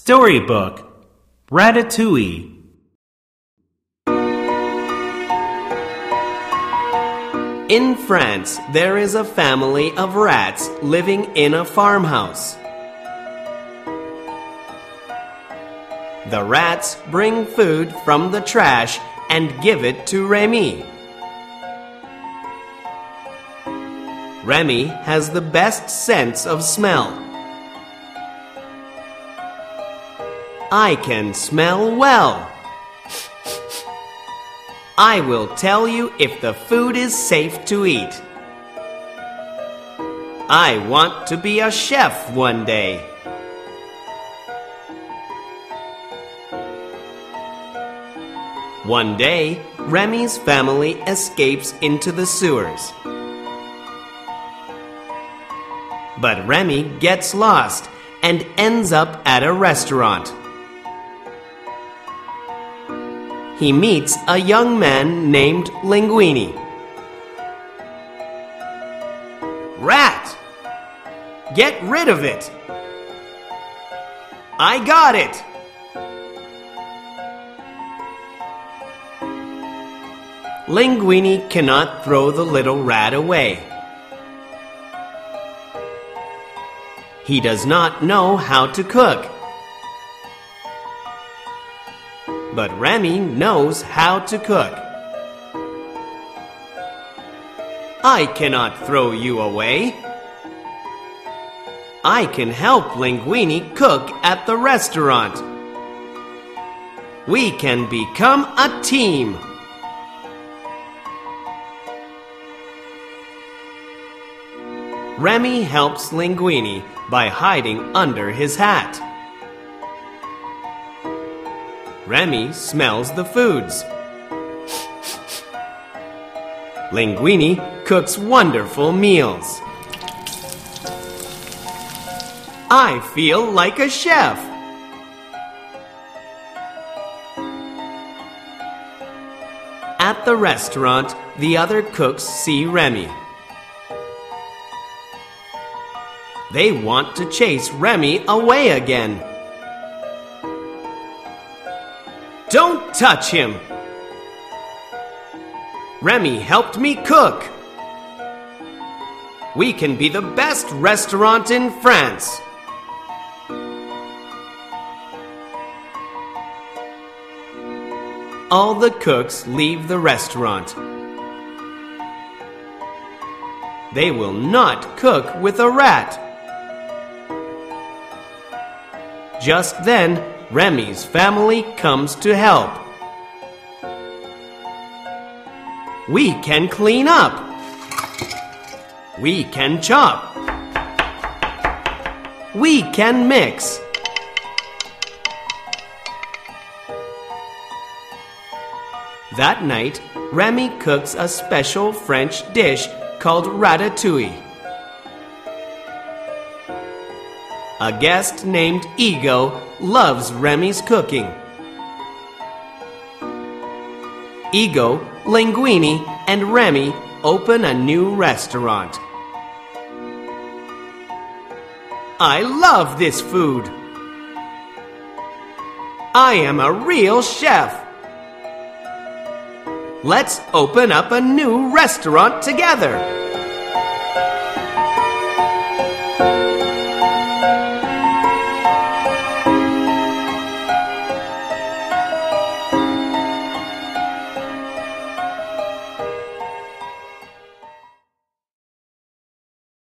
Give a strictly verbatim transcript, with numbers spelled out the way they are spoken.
Storybook Ratatouille. In France, there is a family of rats living in a farmhouse. The rats bring food from the trash and give it to Remy. Remy has the best sense of smell. I can smell well. I will tell you if the food is safe to eat. I want to be a chef one day. One day, Remy's family escapes into the sewers. But Remy gets lost and ends up at a restaurant. He meets a young man named Linguini. Rat! Get rid of it! I got it! Linguini cannot throw the little rat away. He does not know how to cook. But Remy knows how to cook. I cannot throw you away. I can help Linguini cook at the restaurant. We can become a team. Remy helps Linguini by hiding under his hat. Remy smells the foods. Linguini cooks wonderful meals. I feel like a chef. At the restaurant, the other cooks see Remy. They want to chase Remy away again. Don't touch him! Remy helped me cook. We can be the best restaurant in France. All the cooks leave the restaurant. They will not cook with a rat. Just then, Remy's family comes to help. We can clean up. We can chop. We can mix. That night, Remy cooks a special French dish called ratatouille. A guest named Ego loves Remy's cooking. Ego, Linguini, and Remy open a new restaurant. I love this food. I am a real chef. Let's open up a new restaurant together.